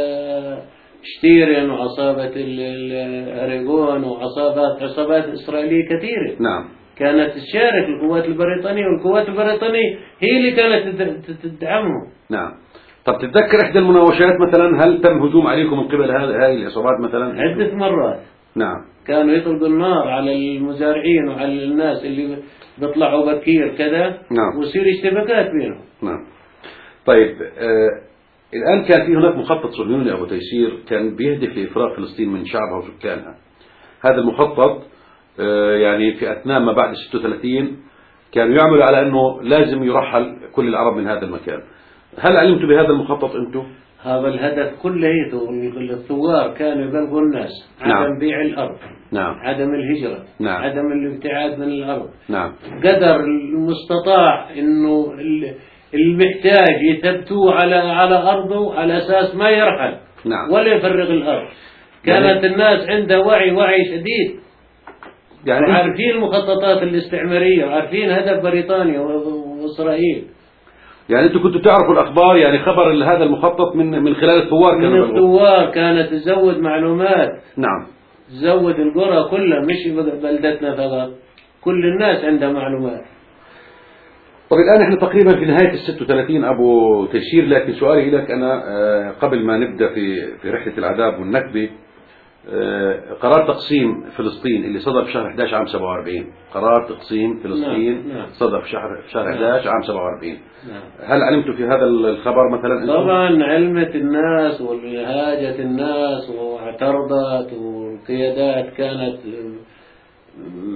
شتيرن وعصابة أريغون وعصابات عصابات إسرائيلية كثيرة. نعم. كانت تشارك القوات البريطانية، والقوات البريطانية هي اللي كانت تدعمهم. نعم. طب تتذكر إحدى المناوشات مثلا هل تم هجوم عليكم من قبل هذه العصابات مثلا؟ عدة مرات. نعم. كانوا يطلقوا النار على المزارعين وعلى الناس اللي بيطلعوا بكير كذا. نعم. ويصير اشتباكات بينهم. نعم. طيب آه الآن كان في هناك مخطط صهيوني أبو تيسير كان بيهدف لإفراغ فلسطين من شعبها وسكانها. هذا المخطط آه يعني في أثناء ما بعد ستة وثلاثين كانوا يعملوا على أنه لازم يرحل كل العرب من هذا المكان. هل علمتوا بهذا المخطط أنتم؟ هذا الهدف كليته الثوار كانوا يبلغوا الناس عدم نعم. بيع الأرض. نعم. عدم الهجرة. نعم. عدم الابتعاد من الأرض. نعم. قدر المستطاع إنه المحتاج يثبتوه على على أرضه على أساس ما يرحل. نعم. ولا يفرغ الأرض. كانت يعني الناس عندها وعي وعي شديد. يعني وعارفين المخططات الاستعمارية وعارفين هدف بريطانيا وإسرائيل. يعني انتم كنتوا تعرفوا الاخبار، يعني خبر هذا المخطط من من خلال الثوار؟ من الثوار كانت تزود معلومات. نعم. تزود القرى كلها مش بلدتنا فقط، كل الناس عندها معلومات. طب الان احنا تقريبا في نهايه ال ستة وثلاثين ابو تيسير، لكن سؤالي لك انا قبل ما نبدا في في رحله العذاب والنكبه، قرار تقسيم فلسطين اللي صدر في شهر إحدى عشر عام سبعة وأربعين، قرار تقسيم فلسطين نعم. نعم. صدر في شهر في شهر إحدى عشر عام سبعة وأربعين. نعم. هل علمتوا في هذا الخبر مثلا انتم؟ طبعا علمت الناس وهاجت الناس واعترضت، والقيادات كانت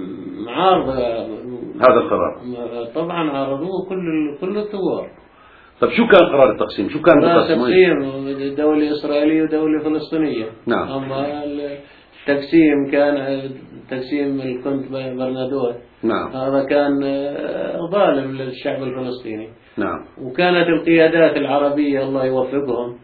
معارضة هذا القرار. طبعا عارضوه كل كل الثوار. طب شو كان قرار التقسيم؟ شو كان قرار مقسم؟ تقسيم دولة إسرائيلية ودولة فلسطينية. نعم. أما التقسيم كان تقسيم الكونت برنادوت. نعم. هذا كان ظالم للشعب الفلسطيني. نعم. وكانت القيادات العربية الله يوفقهم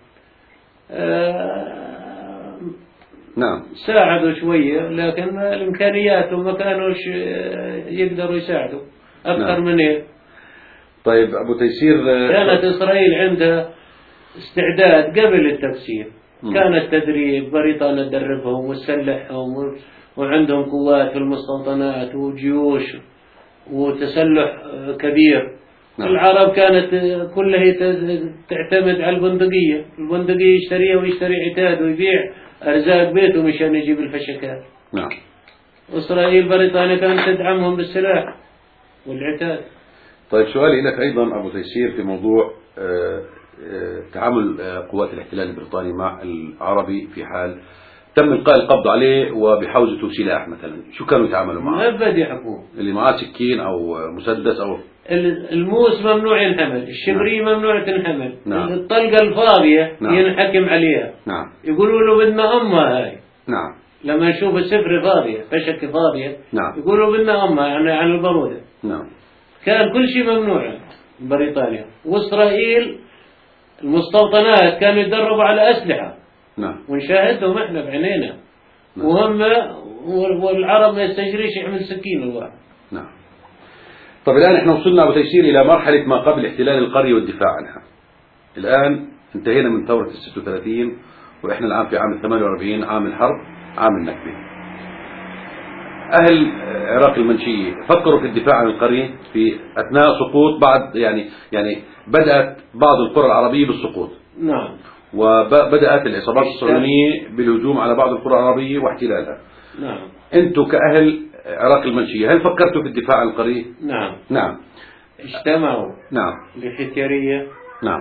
نعم. ساعدوا شوية، لكن الإمكانيات وما كانوش يقدروا يساعدوا أكثر نعم. من هيك. طيب أبو تيسير، كانت إسرائيل عندها استعداد قبل التقسيم. م. كان التدريب، بريطانيا تدربهم وتسلحهم وعندهم قوات في المستوطنات وجيوش وتسلح كبير. نعم. العرب كانت كلها تعتمد على البندقية، البندقية يشتريها ويشتري عتاد ويبيع أرزاق بيته مشان يجيب الفشكات. نعم. إسرائيل بريطانيا كانت تدعمهم بالسلاح والعتاد. طيب سؤالي لك أيضا أبو تيسير في موضوع تعامل قوات الاحتلال البريطاني مع العربي في حال تم إلقاء القبض عليه وبحوزته سلاح مثلا، شو كانوا يتعاملوا معه؟ ما بدي يحكوه. اللي معاه سكين أو مسدس أو الموس ممنوع ينحمل، الشبرية نعم. ممنوع تنحمل. نعم. الطلقة الفاضية نعم. ينحكم عليها. نعم. يقولوا له بدنا أمها هاي. نعم. لما يشوف السفرة فاضية فشك فاضية نعم. يقولوا بدنا أمها يعني عن البرودة. نعم. كان كل شيء ممنوع بريطانيا. وإسرائيل المستوطنات كانوا يتدربوا على أسلحة. نعم. ونشاهدهم احنا بعينينا. نعم. وهم والعرب ما يستجريش يعمل سكين الواحد. نعم. طب الآن احنا وصلنا أبو تيسير إلى مرحلة ما قبل احتلال القرية والدفاع عنها. الآن انتهينا من ثورة الستة وثلاثين وإحنا الآن في عام ثمانية وأربعين، عام الحرب، عام النكبة. أهل العراق المنشية فكروا في الدفاع عن القرية في أثناء سقوط بعض يعني يعني بدأت بعض القرى العربية بالسقوط. نعم. وبدأت العصابات الصهيونية بالهجوم على بعض القرى العربية واحتلالها. نعم. أنتم كأهل العراق المنشية هل فكرتوا في الدفاع عن القرية؟ نعم. نعم. اجتمعوا. نعم. لحكرية. نعم.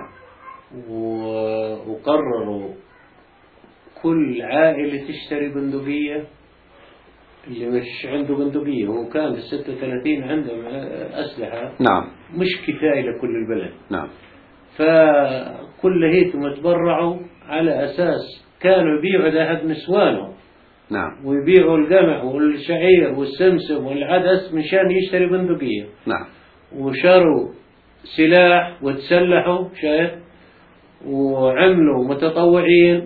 وقرروا كل عائلة تشتري بندقية، اللي مش عنده بندقية وكان في ستة وثلاثين عندهم أسلحة. نعم. مش كفاية لكل البلد. نعم. فكل هيتم تبرعوا على أساس كانوا يبيعوا ذهب نسوانهم. نعم. ويبيعوا القمح والشعير والسمسم والعدس مشان يشتري بندقية. نعم. وشروا سلاح وتسلحوا شايف وعملوا متطوعين.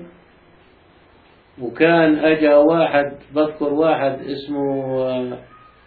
وكان أجا واحد بذكر واحد اسمه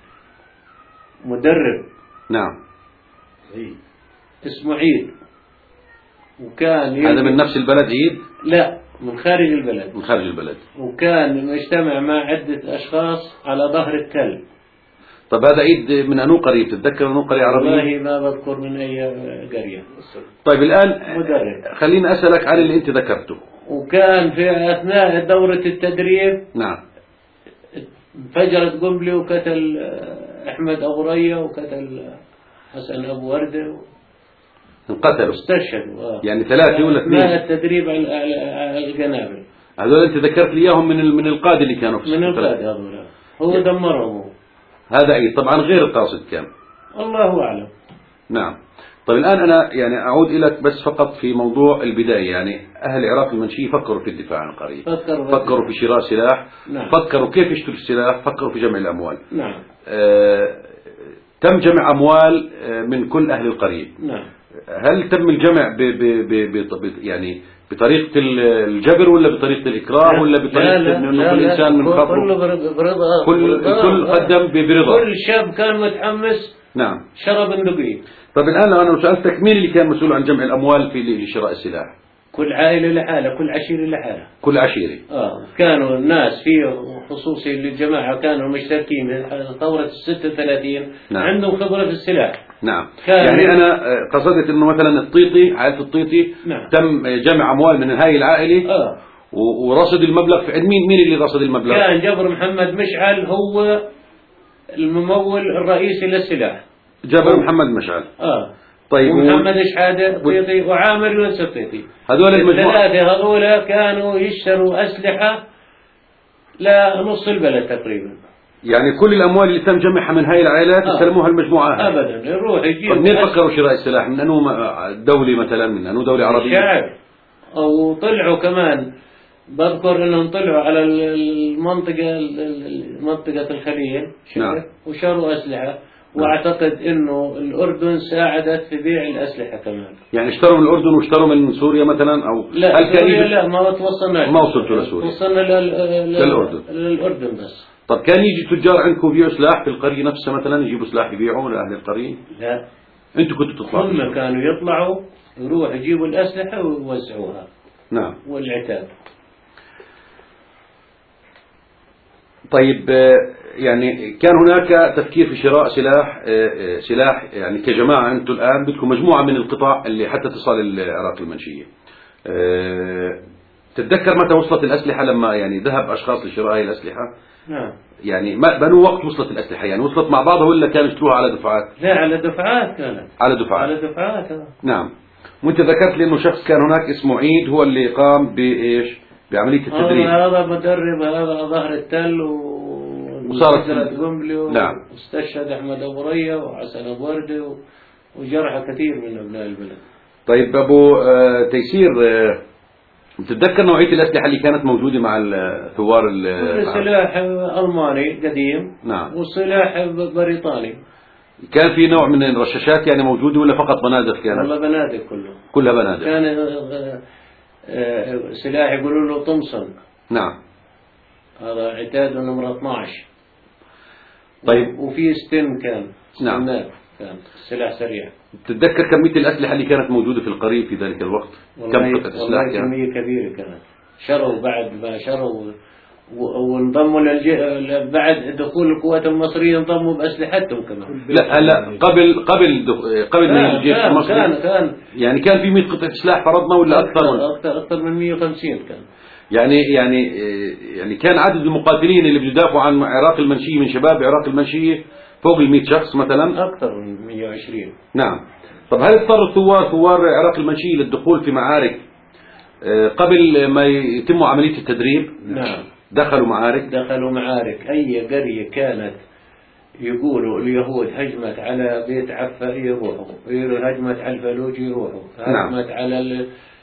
مدرب. نعم. عيد. اسمه عيد. وكان هذا من نفس البلد عيد؟ لا من خارج البلد. من خارج البلد. وكان مجتمع مع عدة أشخاص على ظهر التل. طب هذا عيد من أنو قرية؟ تتذكر أنو قرية عربية؟ والله ما بذكر من أي قرية. طيب الآن مدرب. خليني أسألك عن اللي أنت ذكرته. وكان في أثناء دورة التدريب نعم انفجرت قنبلة وقتل أحمد أبو ريا وقتل حسن أبو وردة انقتلوا استشهدوا. يعني ثلاثة ولا اثنين؟ ما التدريب على القنابل. هذول أنت ذكرت لي إياهم من من القادة اللي كانوا في من القادة هذول هو دمرهم. هذا أي طبعا غير القاصد كان. الله أعلم. نعم. طيب الآن أنا يعني أعود إليك بس فقط في موضوع البداية، يعني أهل العراق المنشية فكروا في الدفاع عن القرية. فكروا, فكروا في شراء سلاح. نعم. فكروا كيف يشتروا السلاح. فكروا في جمع الأموال. نعم. آه تم جمع أموال من كل أهل القرية. نعم. هل تم الجمع ب ب ب ب يعني بطريقة الجبر ولا بطريقة الإكراه ولا بطريقة إنه كل إنسان من خاطره؟ كله برضا. كل كل قدم برضا. كل شاب كان متحمس. نعم. شرى بندقية. طب الآن لو أنا سألتك مين اللي كان مسؤول عن جمع الأموال في لشراء السلاح؟ كل عائلة لحالها، كل عشيرة لحالها. كل عشيرة. آه كانوا الناس في خصوصي للجماعة كانوا مشتركين من ثورة الستة وثلاثين. نعم. عندهم خبرة في السلاح. نعم. يعني أنا قصدت إنه مثلا الطيطي عائلة الطيطي. نعم. تم جمع أموال من هاي العائلة. آه. ورصد المبلغ في عند مين مين اللي رصد المبلغ؟ كان جبر محمد مشعل هو الممول الرئيسي للسلاح. جبر محمد مشعل. آه. طيب ومحمد شحادة الطيطي وعامر يونس الطيطي. هذول المجموعة الثلاثة هذول كانوا يشتروا أسلحة لنص البلد تقريبا. يعني كل الأموال اللي تم جمعها من هاي العائلات آه. استلموها المجموعة هاي؟ أبدا، يروح يجيب. طب منين فكروا شراء السلاح؟ من أنه دولة مثلا، من أنه دولة عربية؟ الشعب. أو طلعوا كمان، بذكر أنهم طلعوا على المنطقة منطقة الخليل، نعم. وشروا أسلحة. واعتقد انه الاردن ساعدت في بيع الاسلحه كمان. يعني اشتروا من الاردن واشتروا من سوريا مثلا، او لا سوريا لا، ما توصلنا، ما وصلتوا لسوريا، وصلنا لل... للاردن للاردن بس. طب كان يجي تجار عندكم يبيعوا سلاح في القريه نفسها مثلا، يجيبوا سلاح يبيعوا لاهل القريه؟ لا، انتوا كنتوا تطلعوا؟ هم كانوا يطلعوا يروحوا يجيبوا الاسلحه ويوزعوها. نعم. والعتاب. طيب يعني كان هناك تفكير في شراء سلاح سلاح يعني كجماعة، أنتم الآن بدكم مجموعة من القطع اللي حتى تصل العراق المنشية. تتذكر متى وصلت الأسلحة لما يعني ذهب أشخاص لشراء هذه الأسلحة؟ نعم. يعني ما بنو وقت وصلت الأسلحة، يعني وصلت مع بعضها ولا كانوا يشتروها على دفعات؟ لا، على دفعات كانت. على دفعات. على دفعات. نعم. وأنت ذكرت لي إنه شخص كان هناك اسمه عيد هو اللي قام بإيش؟ بعملية التدريب. هذا مدرب، هذا ظهر التل و وصارت قنبلة. نعم. واستشهد أحمد أبو ريا وحسن أبو وردة وجرح كثير من أبناء البلد. طيب أبو آه تيسير، آه تتذكر نوعية الأسلحة اللي كانت موجودة مع الثوار؟ كل سلاح ألماني قديم. نعم. وسلاح بريطاني. كان في نوع من الرشاشات يعني موجودة ولا فقط بنادق كانت؟ والله بنادق كله. كلها بنادق. كان سلاح يقولوا له تومسون. نعم. هذا عتاد نمرة اثناشر. طيب. وفي ستين كان. نعم. كان سلاح سريع. تتذكر كمية الأسلحة اللي كانت موجودة في القرية في ذلك الوقت؟ كم قطعة سلاح كانت؟ كمية كبيرة كانت. شروا بعد ما شروا وانضموا للج... بعد دخول القوات المصرية انضموا بأسلحتهم كمان. لا هلا قبل قبل دخ... قبل ما الجيش المصري كان كان يعني كان في مئة قطعة سلاح فرضنا ولا أكثر؟ أكثر أكثر, أكثر من مئة وخمسين كان. يعني يعني يعني كان عدد المقاتلين اللي بيدافعوا عن عراق المنشية من شباب عراق المنشية فوق ال مئة شخص مثلا؟ أكثر من مئة وعشرين. نعم. طب هل اضطر الثوار ثوار عراق المنشية للدخول في معارك قبل ما يتم عملية التدريب؟ نعم. دخلوا معارك؟ دخلوا معارك. أي قرية كانت يقولوا اليهود هجمت على بيت عفا يروحوا، هجمت على الفلوج يروحوا، هجمت نعم. على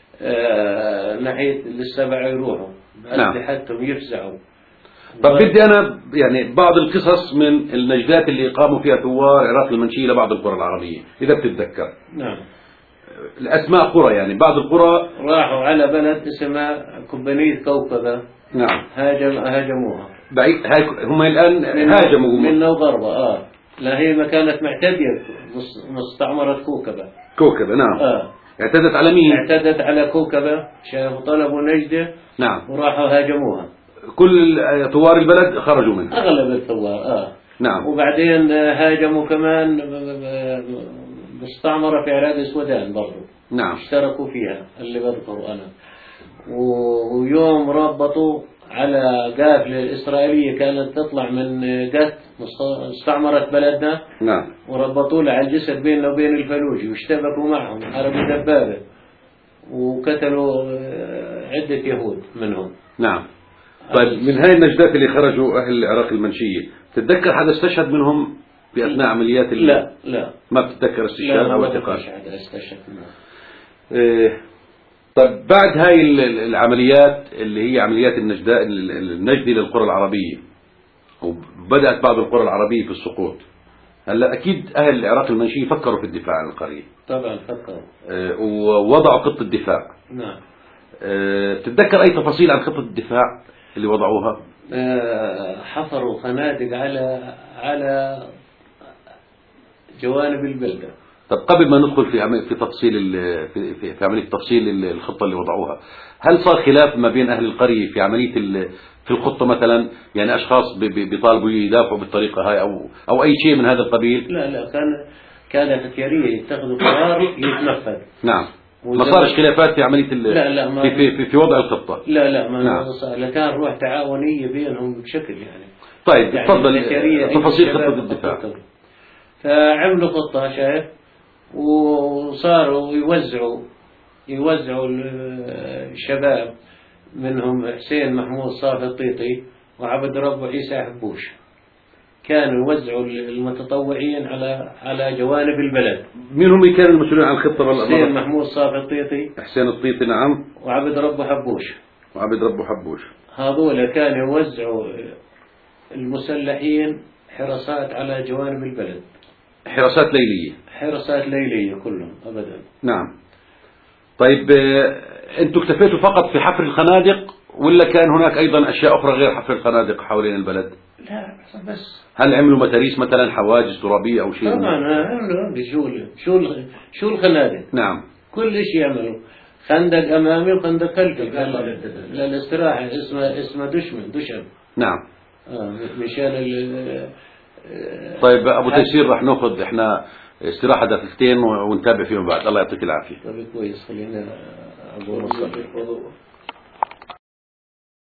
آه ناحية السبع يروحوا، أسلحتهم نعم. يفزعوا. طب بدي أنا يعني بعض القصص من النجدات اللي قاموا فيها ثوار عراق المنشية لبعض القرى العربية إذا بتتذكر. نعم. الأسماء قرى يعني بعض القرى راحوا على بلد اسمها كوبانية كوكبة. نعم. هاجم هاجموها. بعيد هاي هم الآن هاجموا من وغربة اه لا هي ما كانت معتدية مستعمرة كوكبة. كوكبة نعم. اه اعتدت على مين؟ اعتدت على كوكبة، شافوا طلبوا نجدة. نعم. وراحوا هاجموها. كل ثوار البلد خرجوا منها. أغلب الثوار اه نعم. وبعدين هاجموا كمان مستعمرة في عراق السودان برضو. نعم. اشتركوا فيها اللي بذكره أنا. ويوم ربطوا على قافلة إسرائيلية كانت تطلع من قت استعمرت بلدنا. نعم. وربطوا لها على الجسد بيننا وبين الفلوجي واشتبكوا معهم حربوا دبابة وقتلوا عدة يهود منهم. نعم. طيب من هاي النجدات اللي خرجوا أهل العراق المنشية تتذكر حدا استشهد منهم في أثناء عمليات ال... لا لا ما بتتذكر استشهاد أو اعتقال؟ لا ما استشهد منهم. إيه طيب بعد هاي العمليات اللي هي عمليات النجدة النجدي للقرى العربية وبدأت بعض القرى العربية في السقوط، هلا أكيد أهل العراق المنشية فكروا في الدفاع عن القرية. طبعا فكروا. إيه ووضعوا خطة دفاع. نعم. إيه تتذكر أي تفاصيل عن خطة الدفاع اللي وضعوها؟ إيه حفروا خنادق على على جوانب البلدة. طب قبل ما ندخل في عمل في تفصيل في في, في عمليه تفصيل الخطه اللي وضعوها، هل صار خلاف ما بين اهل القريه في عمليه في الخطه مثلا؟ يعني اشخاص بيطالبوا يدافعوا بالطريقه هاي او او اي شيء من هذا القبيل؟ لا لا كان كان اختياريه يتخذوا قرار يتنفذ. نعم. ما صارش خلافات في عمليه لا لا ما في, في في وضع الخطه؟ لا لا ما نعم. صار، كان روح تعاونيه بينهم بشكل يعني. طيب يعني تفضل تفاصيل خطه الدفاع. فعملوا خطه شايف وصاروا يوزعوا يوزعوا الشباب منهم حسين محمود صافي الطيطي وعبد ربه عيسى حبوش. كانوا يوزعوا المتطوعين على على جوانب البلد. مين هم كانوا المسؤولين عن الخطة؟ حسين محمود صافي الطيطي، حسين الطيطي نعم، وعبد ربه حبوش. وعبد ربه حبوش. هذول كانوا يوزعوا المسلحين حراسات على جوانب البلد، حراسات ليلية. حراسات ليلية كلهم أبدا. نعم. طيب أنتم اكتفيتوا فقط في حفر الخنادق ولا كان هناك أيضا أشياء أخرى غير حفر الخنادق حوالين البلد؟ لا بس. هل عملوا متاريس مثلا، حواجز ترابية أو شيء؟ طبعا عملوا شو شو شو الخنادق. نعم. كل شيء يعملوا. خندق أمامي وخندق خلفي للاستراحة، اسمه اسمه دشمن دشم. نعم. آه مشان ال. طيب أبو تيسير راح نأخذ إحنا استراحة دقيقتين ونتابع فيهم بعد. الله يعطيك العافية. طيب كويس، خلينا أبو نصر.